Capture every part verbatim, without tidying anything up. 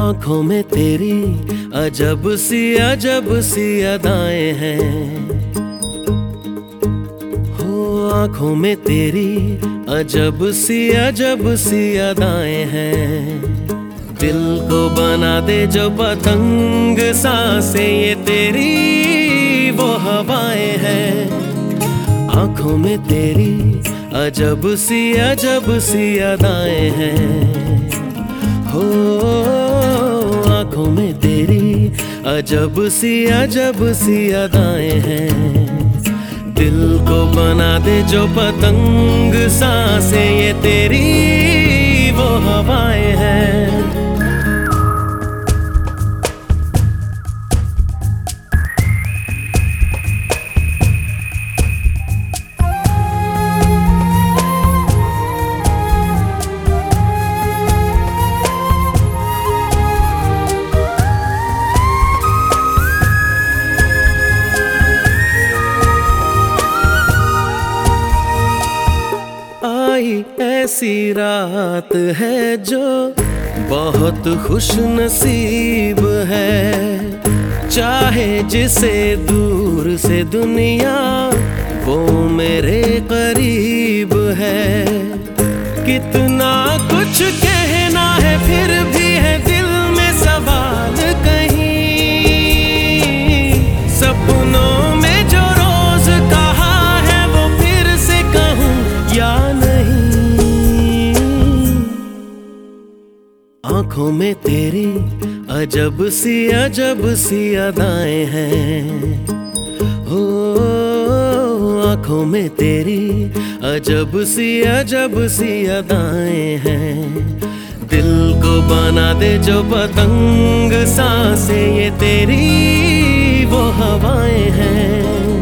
आँखों में तेरी अजब सी अजब सी अदाएं हैं, हो आँखों में तेरी अजब सी अजब सी अदाएं हैं। दिल को बना दे जो पतंग सांसें ये तेरी वो हवाएं हैं। आँखों में तेरी अजब सी अजब सी अदाएं हैं, हो आँखों में तेरी अजब सी अजब सी अदाएं हैं। दिल को बना दे जो पतंग सांसें ये तेरी वो हवाएं हैं। ऐसी रात है जो बहुत खुश नसीब है, चाहे जिसे दूर से दुनिया वो मेरे करीब है। कितना कुछ कहना है फिर भी है दिल में सवाल कहीं, सपनों में जो रोज कहा है वो फिर से कहूँ या नहीं। आँखों में तेरी अजब सी अजब सी अदाएं हैं, हो आँखों में तेरी अजब सी अजब सी अदाएं हैं। दिल को बना दे जो पतंग सांसें ये तेरी वो हवाएं हैं।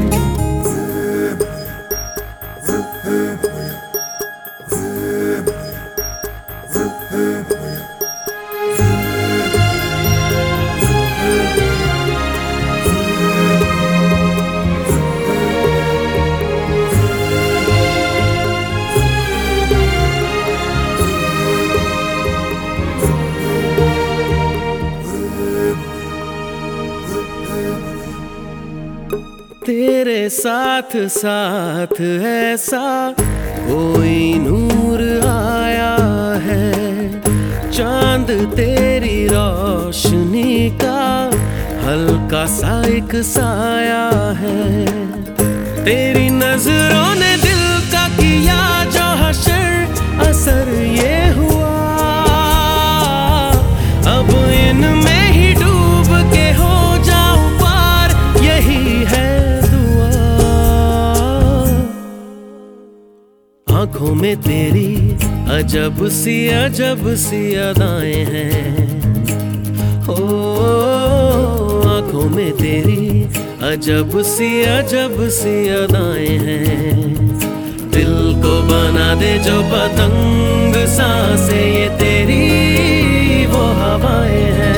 तेरे साथ साथ ऐसा कोई नूर आया है, चांद तेरी रोशनी का हल्का सा एक साया है। तेरी नजरों ने दिल का किया जो हशर असर ये हुआ, अब इनमें ही डूब के हो जाऊं पार यही है। आँखों में तेरी अजब सी अजब सी अदाएं हैं, हो आँखों में तेरी अजब सी अजब सी अदाएं हैं। दिल को बना दे जो पतंग सांसें ये तेरी वो हवाएं हैं।